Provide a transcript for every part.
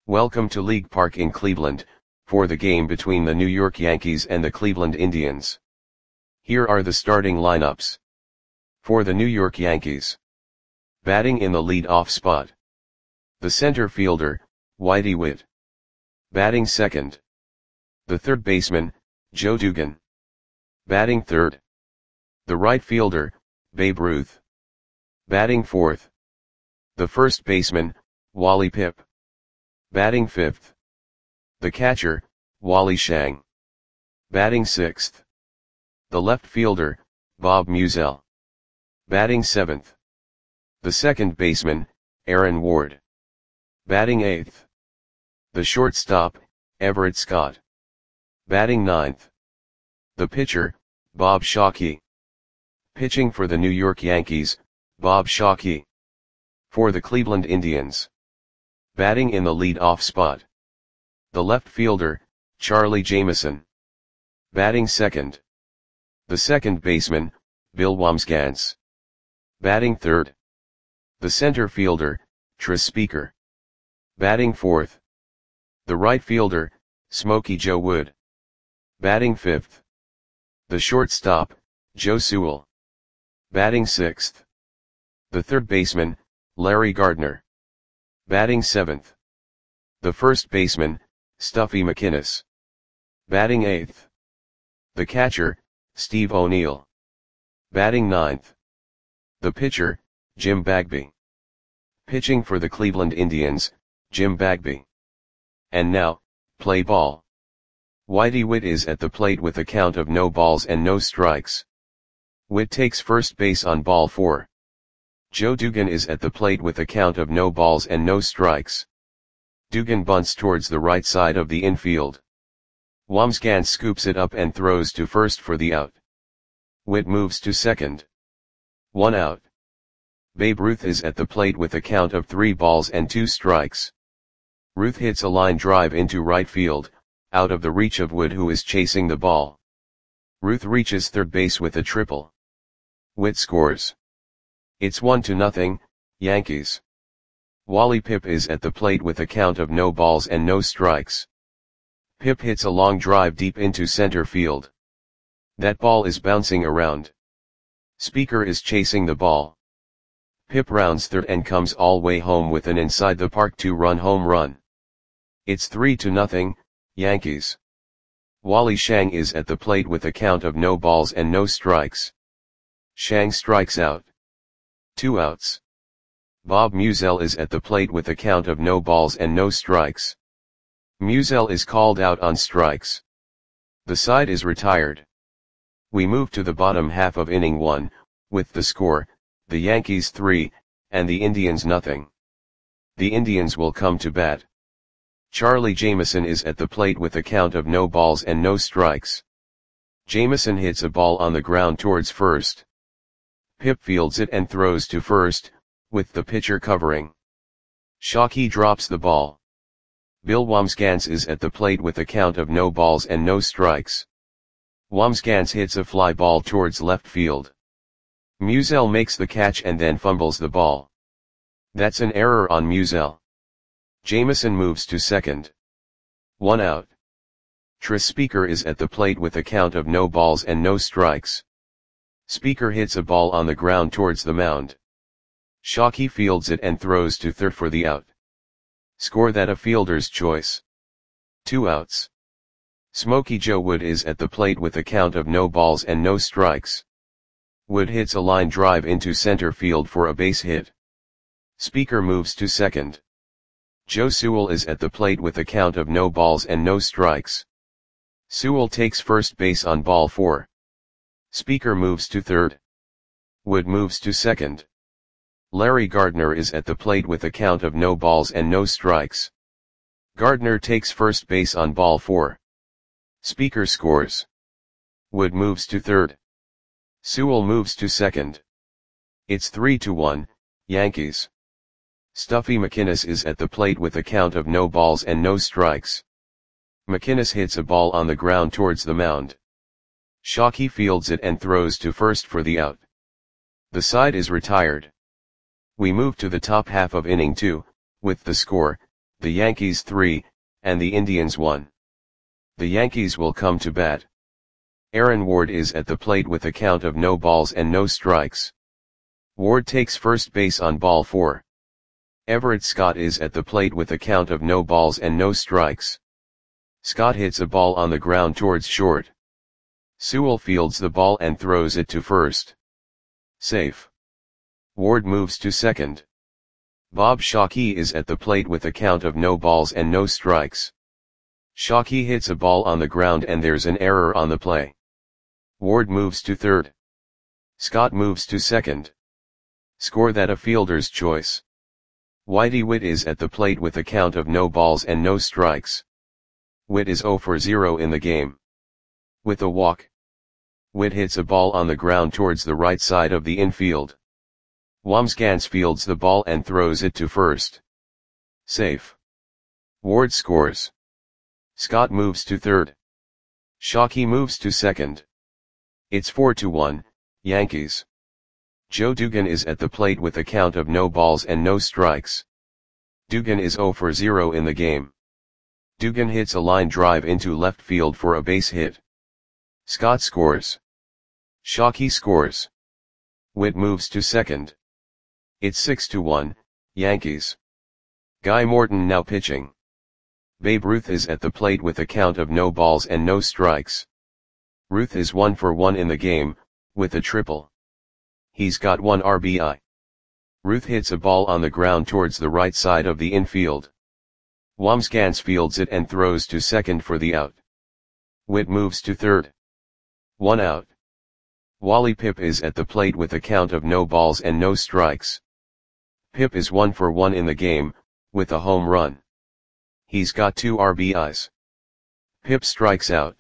Welcome to League Park in Cleveland, for the game between the New York Yankees and the Cleveland Indians. Here are the starting lineups. For the New York Yankees. Batting in the lead-off spot. The center fielder, Whitey Witt. Batting second. The third baseman, Joe Dugan. Batting third. The right fielder, Babe Ruth. Batting fourth. The first baseman, Wally Pipp. Batting fifth. The catcher, Wally Schang. Batting sixth. The left fielder, Bob Meusel. Batting seventh. The second baseman, Aaron Ward. Batting eighth. The shortstop, Everett Scott. Batting ninth. The pitcher, Bob Shockey. Pitching for the New York Yankees, Bob Shockey. For the Cleveland Indians. Batting in the lead-off spot. The left fielder, Charlie Jameson. Batting second. The second baseman, Bill Wambsgans. Batting third. The center fielder, Tris Speaker. Batting fourth. The right fielder, Smokey Joe Wood. Batting fifth. The shortstop, Joe Sewell. Batting sixth. The third baseman, Larry Gardner. Batting seventh. The first baseman, Stuffy McInnis. Batting eighth. The catcher, Steve O'Neill. Batting ninth. The pitcher, Jim Bagby. Pitching for the Cleveland Indians, Jim Bagby. And now, play ball. Whitey Witt is at the plate with a count of no balls and no strikes. Witt takes first base on ball 4. Joe Dugan is at the plate with a count of no balls and no strikes. Dugan bunts towards the right side of the infield. Wambsgans scoops it up and throws to first for the out. Witt moves to second. 1 out. Babe Ruth is at the plate with a count of 3 balls and 2 strikes. Ruth hits a line drive into right field, out of the reach of Wood, who is chasing the ball. Ruth reaches third base with a triple. Witt scores. It's 1-0, Yankees. Wally Pipp is at the plate with a count of no balls and no strikes. Pipp hits a long drive deep into center field. That ball is bouncing around. Speaker is chasing the ball. Pipp rounds third and comes all way home with an inside the park 2-run home run. It's 3-0, Yankees. Wally Schang is at the plate with a count of no balls and no strikes. Schang strikes out. 2 outs. Bob Meusel is at the plate with a count of no balls and no strikes. Meusel is called out on strikes. The side is retired. We move to the bottom half of inning 1, with the score, the Yankees 3, and the Indians nothing. The Indians will come to bat. Charlie Jameson is at the plate with a count of no balls and no strikes. Jameson hits a ball on the ground towards first. Pipp fields it and throws to first, with the pitcher covering. Shockey drops the ball. Bill Wambsgans is at the plate with a count of no balls and no strikes. Wambsgans hits a fly ball towards left field. Meusel makes the catch and then fumbles the ball. That's an error on Meusel. Jameson moves to second. 1 out. Tris Speaker is at the plate with a count of no balls and no strikes. Speaker hits a ball on the ground towards the mound. Shockey fields it and throws to third for the out. Score that a fielder's choice. 2 outs. Smokey Joe Wood is at the plate with a count of no balls and no strikes. Wood hits a line drive into center field for a base hit. Speaker moves to second. Joe Sewell is at the plate with a count of no balls and no strikes. Sewell takes first base on ball 4. Speaker moves to third. Wood moves to second. Larry Gardner is at the plate with a count of no balls and no strikes. Gardner takes first base on ball 4. Speaker scores. Wood moves to third. Sewell moves to second. It's 3-1, Yankees. Stuffy McInnis is at the plate with a count of no balls and no strikes. McInnis hits a ball on the ground towards the mound. Shockey fields it and throws to first for the out. The side is retired. We move to the top half of inning 2, with the score, the Yankees 3, and the Indians 1. The Yankees will come to bat. Aaron Ward is at the plate with a count of no balls and no strikes. Ward takes first base on ball 4. Everett Scott is at the plate with a count of no balls and no strikes. Scott hits a ball on the ground towards short. Sewell fields the ball and throws it to first. Safe. Ward moves to second. Bob Shockey is at the plate with a count of no balls and no strikes. Shockey hits a ball on the ground and there's an error on the play. Ward moves to third. Scott moves to second. Score that a fielder's choice. Whitey Witt is at the plate with a count of no balls and no strikes. Witt is 0 for 0 in the game. With a walk. Witt hits a ball on the ground towards the right side of the infield. Wamsgans fields the ball and throws it to first. Safe. Ward scores. Scott moves to third. Shockey moves to second. It's 4-1, Yankees. Joe Dugan is at the plate with a count of no balls and no strikes. Dugan is 0 for 0 in the game. Dugan hits a line drive into left field for a base hit. Scott scores. Shockey scores. Witt moves to second. It's 6-1, Yankees. Guy Morton now pitching. Babe Ruth is at the plate with a count of no balls and no strikes. Ruth is 1 for 1 in the game, with a triple. He's got 1 RBI. Ruth hits a ball on the ground towards the right side of the infield. Wamsgans fields it and throws to second for the out. Witt moves to third. 1 out. Wally Pipp is at the plate with a count of no balls and no strikes. Pipp is 1 for 1 in the game, with a home run. He's got 2 RBIs. Pipp strikes out.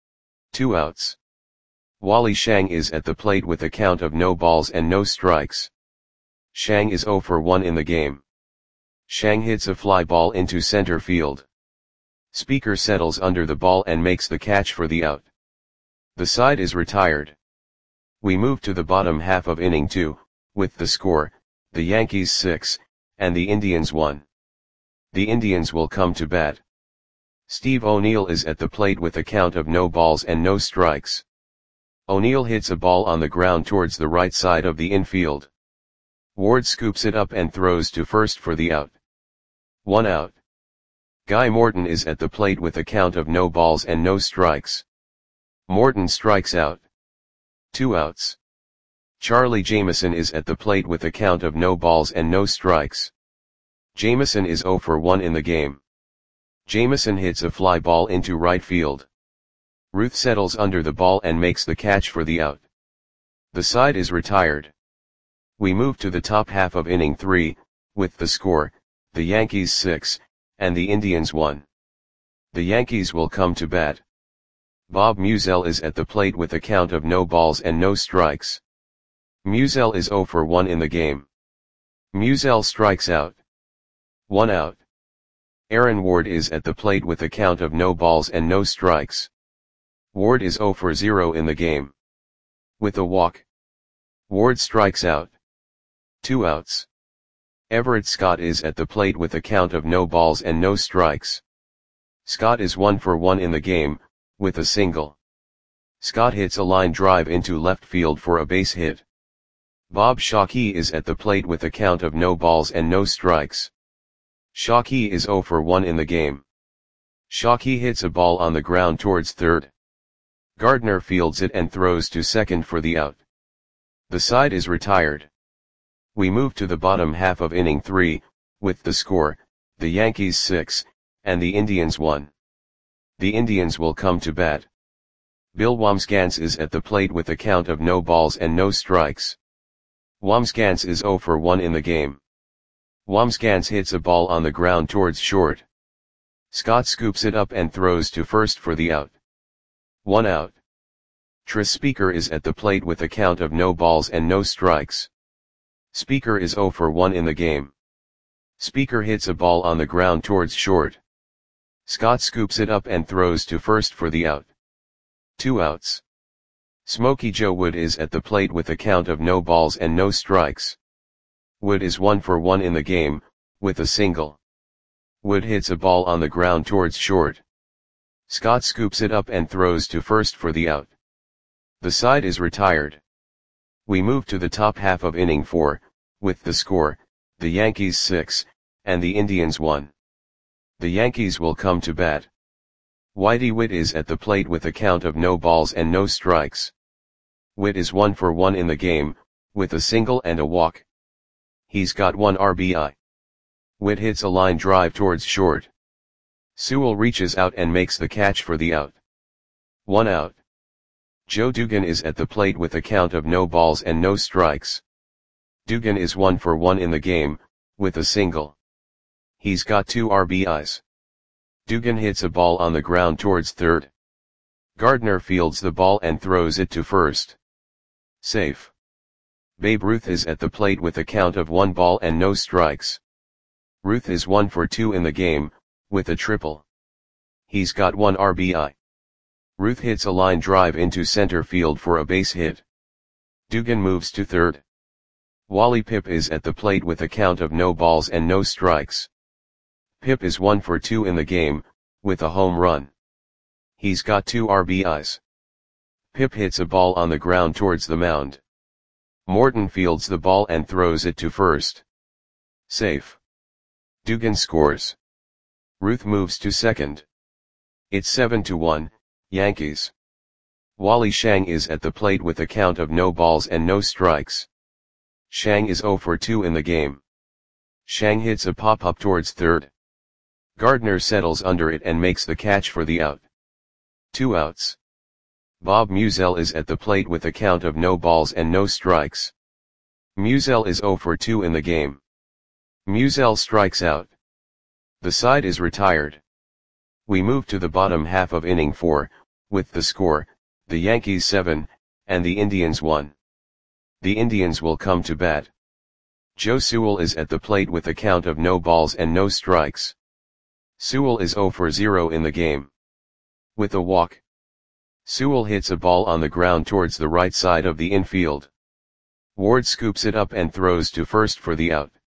2 outs. Wally Shang is at the plate with a count of no balls and no strikes. Shang is 0 for 1 in the game. Shang hits a fly ball into center field. Speaker settles under the ball and makes the catch for the out. The side is retired. We move to the bottom half of inning 2, with the score, the Yankees 6, and the Indians 1. The Indians will come to bat. Steve O'Neill is at the plate with a count of no balls and no strikes. O'Neill hits a ball on the ground towards the right side of the infield. Ward scoops it up and throws to first for the out. 1 out. Guy Morton is at the plate with a count of no balls and no strikes. Morton strikes out. 2 outs. Charlie Jameson is at the plate with a count of no balls and no strikes. Jameson is 0 for 1 in the game. Jameson hits a fly ball into right field. Ruth settles under the ball and makes the catch for the out. The side is retired. We move to the top half of inning 3, with the score, the Yankees 6, and the Indians 1. The Yankees will come to bat. Bob Musial is at the plate with a count of no balls and no strikes. Musial is 0 for 1 in the game. Musial strikes out. 1 out. Aaron Ward is at the plate with a count of no balls and no strikes. Ward is 0 for 0 in the game. With a walk. Ward strikes out. 2 outs. Everett Scott is at the plate with a count of no balls and no strikes. Scott is 1 for 1 in the game, with a single. Scott hits a line drive into left field for a base hit. Bob Shockey is at the plate with a count of no balls and no strikes. Shockey is 0 for 1 in the game. Shockey hits a ball on the ground towards third. Gardner fields it and throws to second for the out. The side is retired. We move to the bottom half of inning 3, with the score, the Yankees 6, and the Indians 1. The Indians will come to bat. Bill Wamsgans is at the plate with a count of no balls and no strikes. Wamsgans is 0 for 1 in the game. Wamsgans hits a ball on the ground towards short. Scott scoops it up and throws to first for the out. 1 out. Tris Speaker is at the plate with a count of no balls and no strikes. Speaker is 0 for 1 in the game. Speaker hits a ball on the ground towards short. Scott scoops it up and throws to first for the out. 2 outs. Smokey Joe Wood is at the plate with a count of no balls and no strikes. Wood is 1 for 1 in the game, with a single. Wood hits a ball on the ground towards short. Scott scoops it up and throws to first for the out. The side is retired. We move to the top half of inning 4, with the score, the Yankees 6, and the Indians 1. The Yankees will come to bat. Whitey Witt is at the plate with a count of no balls and no strikes. Witt is 1 for 1 in the game, with a single and a walk. He's got 1 RBI. Witt hits a line drive towards short. Sewell reaches out and makes the catch for the out. 1 out. Joe Dugan is at the plate with a count of no balls and no strikes. Dugan is 1 for 1 in the game, with a single. He's got 2 RBIs. Dugan hits a ball on the ground towards third. Gardner fields the ball and throws it to first. Safe. Babe Ruth is at the plate with a count of 1 ball and no strikes. Ruth is 1 for 2 in the game, with a triple. He's got 1 RBI. Ruth hits a line drive into center field for a base hit. Dugan moves to third. Wally Pipp is at the plate with a count of no balls and no strikes. Pipp is 1 for 2 in the game, with a home run. He's got 2 RBIs. Pipp hits a ball on the ground towards the mound. Morton fields the ball and throws it to first. Safe. Dugan scores. Ruth moves to second. It's 7-1, Yankees. Wally Shang is at the plate with a count of no balls and no strikes. Shang is 0 for 2 in the game. Shang hits a pop-up towards third. Gardner settles under it and makes the catch for the out. 2 outs. Bob Musial is at the plate with a count of no balls and no strikes. Musial is 0 for 2 in the game. Musial strikes out. The side is retired. We move to the bottom half of inning 4, with the score, the Yankees 7, and the Indians 1. The Indians will come to bat. Joe Sewell is at the plate with a count of no balls and no strikes. Sewell is 0 for 0 in the game. With a walk. Sewell hits a ball on the ground towards the right side of the infield. Ward scoops it up and throws to first for the out.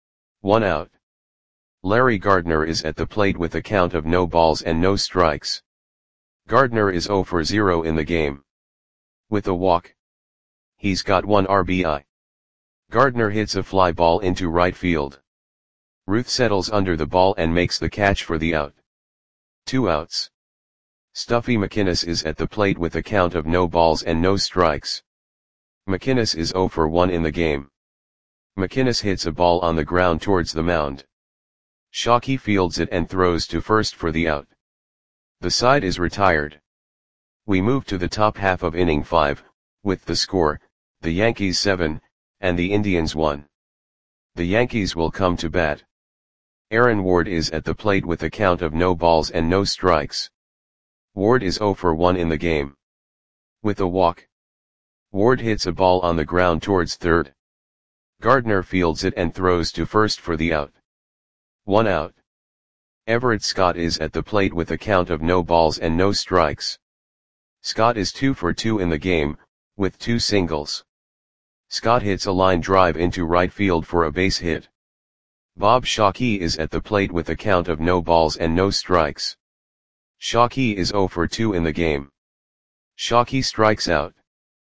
1 out. Larry Gardner is at the plate with a count of no balls and no strikes. Gardner is 0 for 0 in the game. With a walk. He's got 1 RBI. Gardner hits a fly ball into right field. Ruth settles under the ball and makes the catch for the out. 2 outs. Stuffy McInnes is at the plate with a count of no balls and no strikes. McInnes is 0 for 1 in the game. McInnes hits a ball on the ground towards the mound. Shockey fields it and throws to first for the out. The side is retired. We move to the top half of inning 5, with the score, the Yankees 7, and the Indians 1. The Yankees will come to bat. Aaron Ward is at the plate with a count of no balls and no strikes. Ward is 0 for 1 in the game. With a walk. Ward hits a ball on the ground towards third. Gardner fields it and throws to first for the out. 1 out. Everett Scott is at the plate with a count of no balls and no strikes. Scott is 2 for 2 in the game, with 2 singles. Scott hits a line drive into right field for a base hit. Bob Shockey is at the plate with a count of no balls and no strikes. Shockey is 0 for 2 in the game. Shockey strikes out.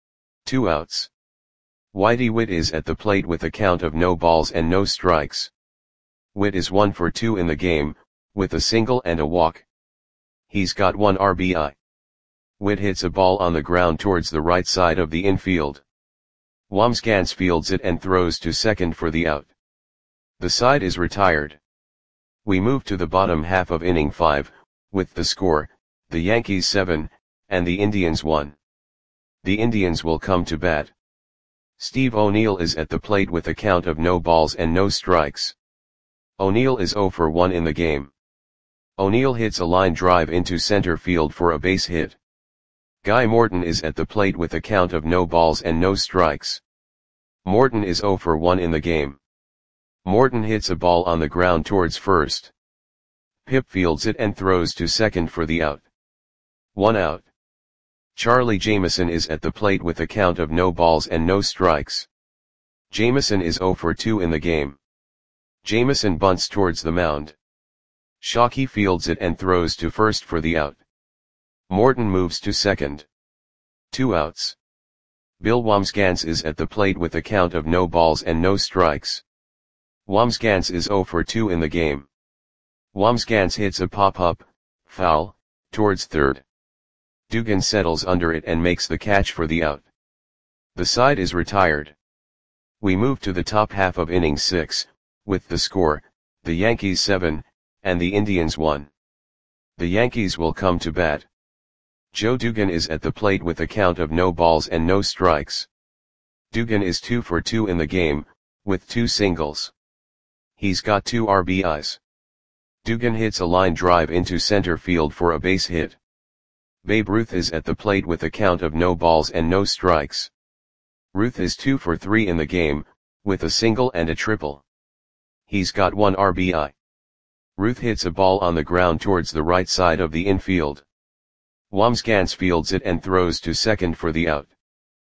2 outs. Whitey Witt is at the plate with a count of no balls and no strikes. Witt is 1 for 2 in the game, with a single and a walk. He's got 1 RBI. Witt hits a ball on the ground towards the right side of the infield. Wamsgans fields it and throws to second for the out. The side is retired. We move to the bottom half of inning 5, with the score, the Yankees 7, and the Indians 1. The Indians will come to bat. Steve O'Neill is at the plate with a count of no balls and no strikes. O'Neill is 0 for 1 in the game. O'Neill hits a line drive into center field for a base hit. Guy Morton is at the plate with a count of no balls and no strikes. Morton is 0 for 1 in the game. Morton hits a ball on the ground towards first. Pipp fields it and throws to second for the out. 1 out. Charlie Jameson is at the plate with a count of no balls and no strikes. Jameson is 0 for 2 in the game. Jameson bunts towards the mound. Shockey fields it and throws to first for the out. Morton moves to second. 2 outs. Bill Wambsgans is at the plate with a count of no balls and no strikes. Wambsgans is 0 for 2 in the game. Wambsgans hits a pop-up, foul, towards third. Dugan settles under it and makes the catch for the out. The side is retired. We move to the top half of inning 6, with the score, the Yankees 7, and the Indians 1. The Yankees will come to bat. Joe Dugan is at the plate with a count of no balls and no strikes. Dugan is 2 for 2 in the game, with 2 singles. He's got 2 RBIs. Dugan hits a line drive into center field for a base hit. Babe Ruth is at the plate with a count of no balls and no strikes. Ruth is 2 for 3 in the game, with a single and a triple. He's got 1 RBI. Ruth hits a ball on the ground towards the right side of the infield. Wambsgans fields it and throws to second for the out.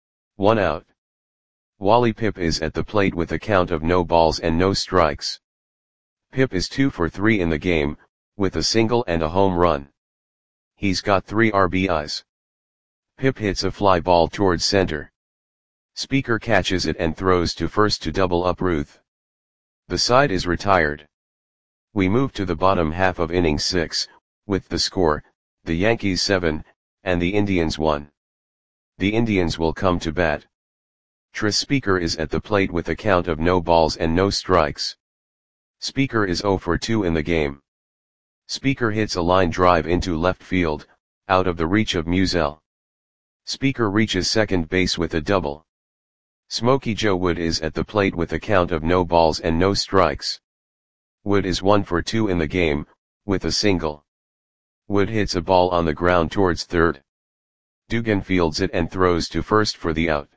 1 out. Wally Pipp is at the plate with a count of no balls and no strikes. Pipp is 2 for 3 in the game, with a single and a home run. He's got 3 RBIs. Pipp hits a fly ball towards center. Speaker catches it and throws to first to double up Ruth. The side is retired. We move to the bottom half of inning 6, with the score, the Yankees 7, and the Indians 1. The Indians will come to bat. Tris Speaker is at the plate with a count of no balls and no strikes. Speaker is 0 for 2 in the game. Speaker hits a line drive into left field, out of the reach of Musial. Speaker reaches second base with a double. Smokey Joe Wood is at the plate with a count of no balls and no strikes. Wood is 1 for 2 in the game, with a single. Wood hits a ball on the ground towards third. Dugan fields it and throws to first for the out.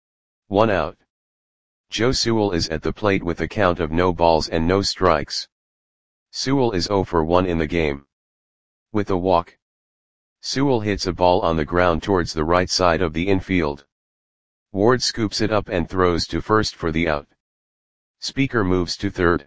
1 out. Joe Sewell is at the plate with a count of no balls and no strikes. Sewell is 0 for 1 in the game. With a walk. Sewell hits a ball on the ground towards the right side of the infield. Ward scoops it up and throws to first for the out. Speaker moves to third.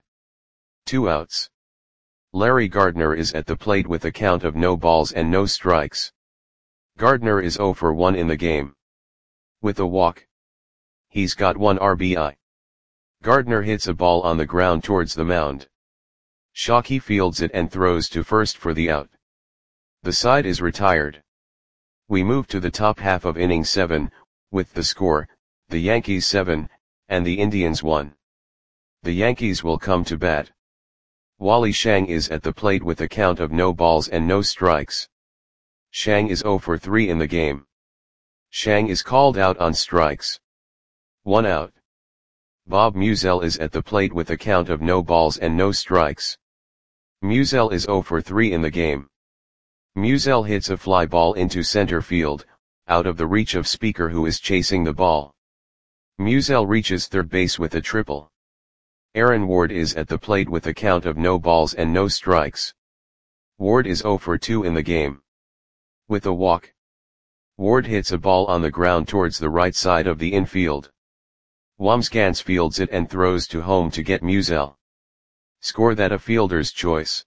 2 outs. Larry Gardner is at the plate with a count of no balls and no strikes. Gardner is 0 for 1 in the game. With a walk. He's got 1 RBI. Gardner hits a ball on the ground towards the mound. Shockey fields it and throws to first for the out. The side is retired. We move to the top half of inning 7, with the score, the Yankees 7, and the Indians 1. The Yankees will come to bat. Wally Shang is at the plate with a count of no balls and no strikes. Shang is 0 for 3 in the game. Shang is called out on strikes. 1 out. Bob Musial is at the plate with a count of no balls and no strikes. Musial is 0 for 3 in the game. Musial hits a fly ball into center field, out of the reach of Speaker who is chasing the ball. Musial reaches third base with a triple. Aaron Ward is at the plate with a count of no balls and no strikes. Ward is 0 for 2 in the game. With a walk. Ward hits a ball on the ground towards the right side of the infield. Wambsgans fields it and throws to home to get Musial. Score that a fielder's choice.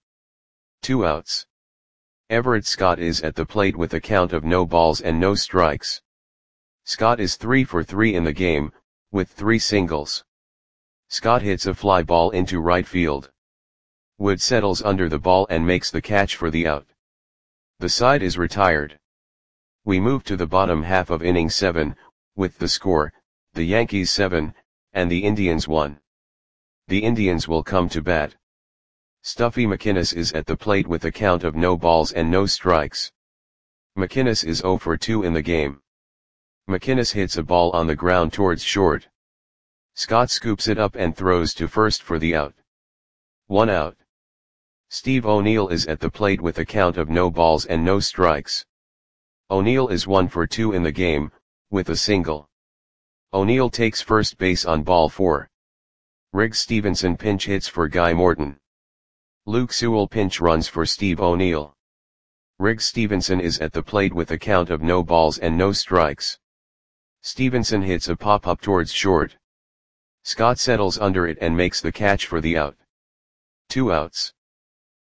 2 outs. Everett Scott is at the plate with a count of no balls and no strikes. Scott is 3 for 3 in the game, with 3 singles. Scott hits a fly ball into right field. Wood settles under the ball and makes the catch for the out. The side is retired. We move to the bottom half of inning 7, with the score, the Yankees 7, and the Indians 1. The Indians will come to bat. Stuffy McInnes is at the plate with a count of no balls and no strikes. McInnes is 0 for 2 in the game. McInnes hits a ball on the ground towards short. Scott scoops it up and throws to first for the out. 1 out. Steve O'Neill is at the plate with a count of no balls and no strikes. O'Neill is 1 for 2 in the game, with a single. O'Neill takes first base on ball 4. Riggs Stevenson pinch hits for Guy Morton. Luke Sewell pinch runs for Steve O'Neill. Riggs Stevenson is at the plate with a count of no balls and no strikes. Stevenson hits a pop-up towards short. Scott settles under it and makes the catch for the out. 2 outs.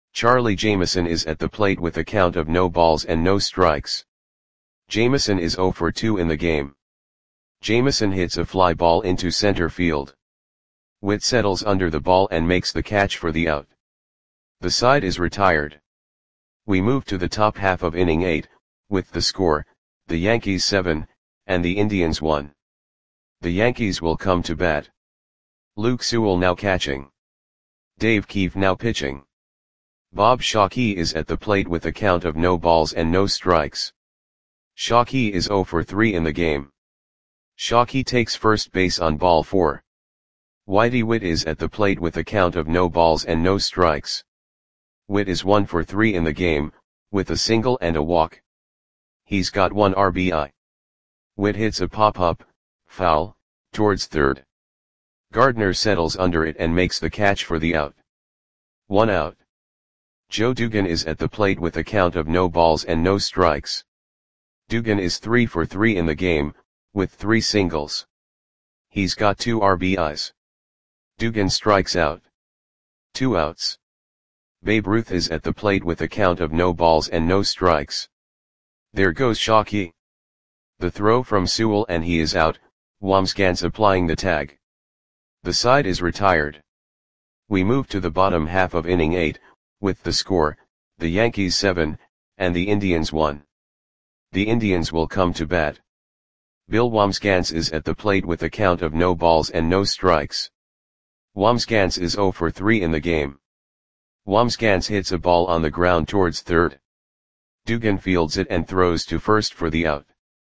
Charlie Jameson is at the plate with a count of no balls and no strikes. Jameson is 0 for 2 in the game. Jameson hits a fly ball into center field. Witt settles under the ball and makes the catch for the out. The side is retired. We move to the top half of inning 8, with the score, the Yankees 7, and the Indians 1. The Yankees will come to bat. Luke Sewell now catching. Dave Keefe now pitching. Bob Shockey is at the plate with a count of no balls and no strikes. Shockey is 0 for 3 in the game. Shockey takes first base on ball 4. Whitey Witt is at the plate with a count of no balls and no strikes. Witt is 1 for 3 in the game, with a single and a walk. He's got 1 RBI. Witt hits a pop-up, foul, towards third. Gardner settles under it and makes the catch for the out. 1 out. Joe Dugan is at the plate with a count of no balls and no strikes. Dugan is 3 for 3 in the game, with 3 singles. He's got 2 RBIs. Dugan strikes out. 2 outs. Babe Ruth is at the plate with a count of no balls and no strikes. There goes Shockey. The throw from Sewell and he is out, Wamsgans applying the tag. The side is retired. We move to the bottom half of inning 8, with the score, the Yankees 7, and the Indians 1. The Indians will come to bat. Bill Wamsgans is at the plate with a count of no balls and no strikes. Wamsgans is 0 for 3 in the game. Wamsgans hits a ball on the ground towards third. Dugan fields it and throws to first for the out.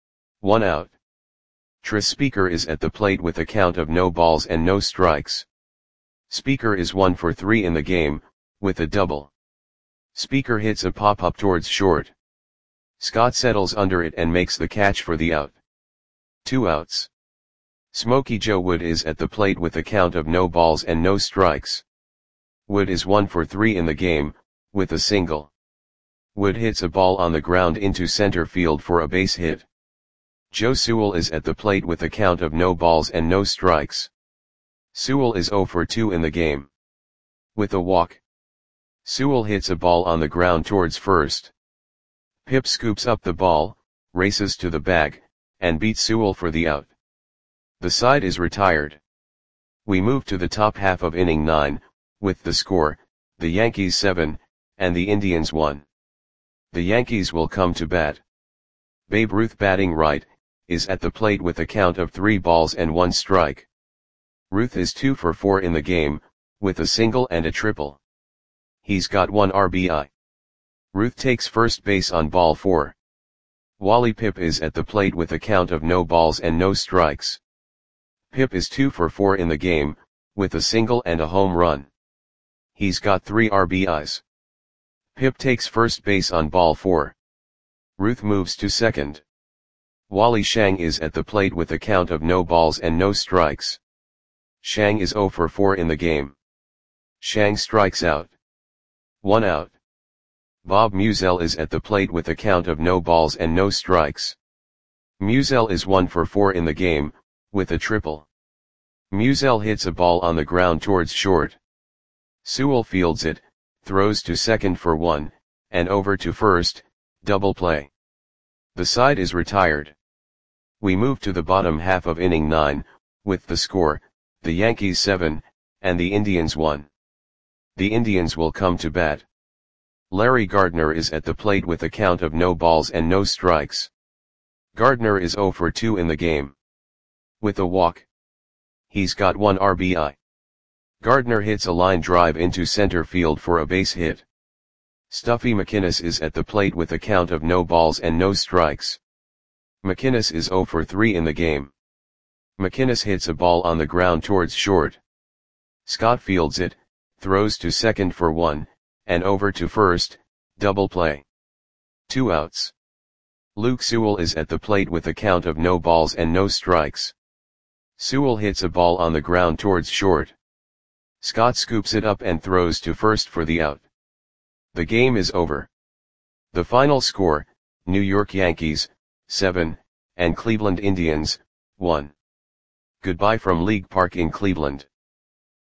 1 out. Tris Speaker is at the plate with a count of no balls and no strikes. Speaker is 1 for 3 in the game, with a double. Speaker hits a pop-up towards short. Scott settles under it and makes the catch for the out. 2 outs. Smokey Joe Wood is at the plate with a count of no balls and no strikes. Wood is 1 for 3 in the game, with a single. Wood hits a ball on the ground into center field for a base hit. Joe Sewell is at the plate with a count of no balls and no strikes. Sewell is 0 for 2 in the game. With a walk. Sewell hits a ball on the ground towards first. Pip scoops up the ball, races to the bag, and beats Sewell for the out. The side is retired. We move to the top half of inning 9, with the score, the Yankees 7, and the Indians 1. The Yankees will come to bat. Babe Ruth batting right, is at the plate with a count of 3 balls and 1 strike. Ruth is 2 for 4 in the game, with a single and a triple. He's got 1 RBI. Ruth takes first base on ball 4. Wally Pipp is at the plate with a count of no balls and no strikes. Pipp is 2 for 4 in the game, with a single and a home run. He's got 3 RBIs. Pipp takes first base on ball 4. Ruth moves to second. Wally Shang is at the plate with a count of no balls and no strikes. Shang is 0 for 4 in the game. Shang strikes out. 1 out. Bob Musial is at the plate with a count of no balls and no strikes. Musial is 1 for 4 in the game, with a triple. Musial hits a ball on the ground towards short. Sewell fields it, throws to second for 1, and over to first, double play. The side is retired. We move to the bottom half of inning 9, with the score, the Yankees 7, and the Indians 1. The Indians will come to bat. Larry Gardner is at the plate with a count of no balls and no strikes. Gardner is 0 for 2 in the game. With a walk. He's got 1 RBI. Gardner hits a line drive into center field for a base hit. Stuffy McInnes is at the plate with a count of no balls and no strikes. McInnes is 0 for 3 in the game. McInnes hits a ball on the ground towards short. Scott fields it, throws to second for 1, and over to first, double play. 2 outs. Luke Sewell is at the plate with a count of no balls and no strikes. Sewell hits a ball on the ground towards short. Scott scoops it up and throws to first for the out. The game is over. The final score, New York Yankees, 7, and Cleveland Indians, 1. Goodbye from League Park in Cleveland.